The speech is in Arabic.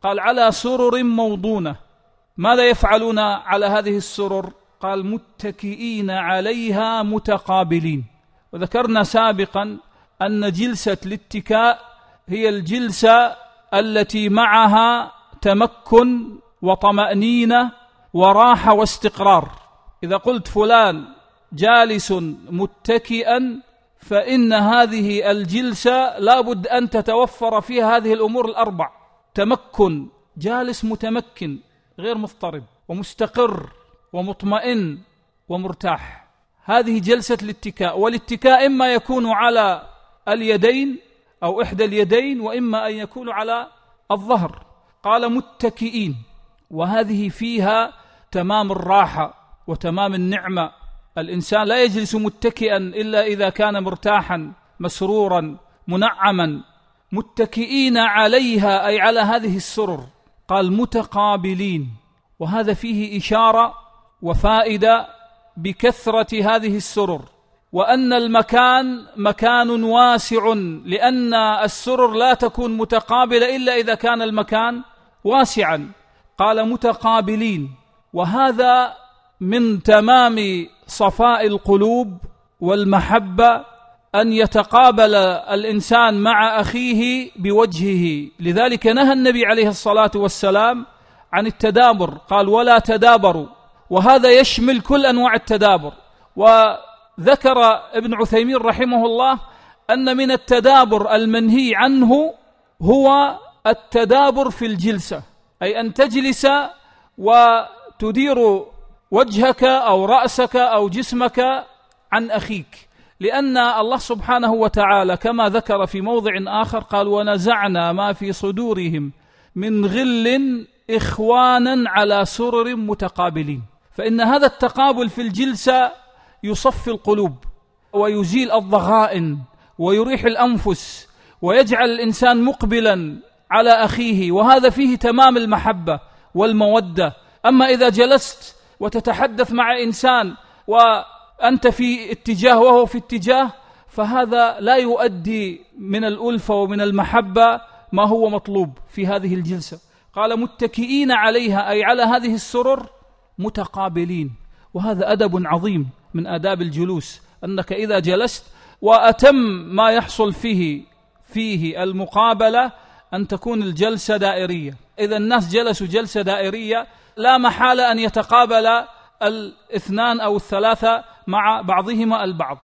قال على سرر موضونة. ماذا يفعلون على هذه السرر؟ قال متكئين عليها متقابلين. وذكرنا سابقا أن جلسة الاتكاء هي الجلسة التي معها تمكن وطمأنينة وراحة واستقرار. إذا قلت فلان جالس متكئا فإن هذه الجلسة لابد أن تتوفر فيها هذه الأمور الأربع: تمكن، جالس متمكن غير مضطرب ومستقر ومطمئن ومرتاح. هذه جلسة الاتكاء. والاتكاء إما يكون على اليدين أو إحدى اليدين، وإما أن يكون على الظهر. قال متكئين، وهذه فيها تمام الراحة وتمام النعمة. الإنسان لا يجلس متكئا إلا إذا كان مرتاحا مسرورا منعما. متكئين عليها أي على هذه السرر. قال متقابلين، وهذا فيه إشارة وفائدة بكثرة هذه السرر، وأن المكان مكان واسع، لأن السرر لا تكون متقابلة إلا إذا كان المكان واسعا. قال متقابلين، وهذا من تمام صفاء القلوب والمحبة أن يتقابل الإنسان مع أخيه بوجهه. لذلك نهى النبي عليه الصلاة والسلام عن التدابر، قال ولا تدابروا، وهذا يشمل كل أنواع التدابر. وذكر ابن عثيمين رحمه الله أن من التدابر المنهي عنه هو التدابر في الجلسة، أي أن تجلس وتدير وجهك أو رأسك أو جسمك عن أخيك، لأن الله سبحانه وتعالى كما ذكر في موضع آخر قال ونزعنا ما في صدورهم من غل إخوانا على سرر متقابلين. فإن هذا التقابل في الجلسة يصفي القلوب ويزيل الضغائن ويريح الأنفس ويجعل الإنسان مقبلا على أخيه، وهذا فيه تمام المحبة والمودة. أما إذا جلست وتتحدث مع إنسان وأنت في اتجاه وهو في اتجاه، فهذا لا يؤدي من الألفة ومن المحبة ما هو مطلوب في هذه الجلسة. قال متكئين عليها أي على هذه السرر متقابلين، وهذا أدب عظيم من آداب الجلوس، أنك إذا جلست وأتم ما يحصل فيه المقابلة أن تكون الجلسة دائرية. إذا الناس جلسوا جلسة دائرية لا محالة أن يتقابل الاثنان أو الثلاثة مع بعضهما البعض.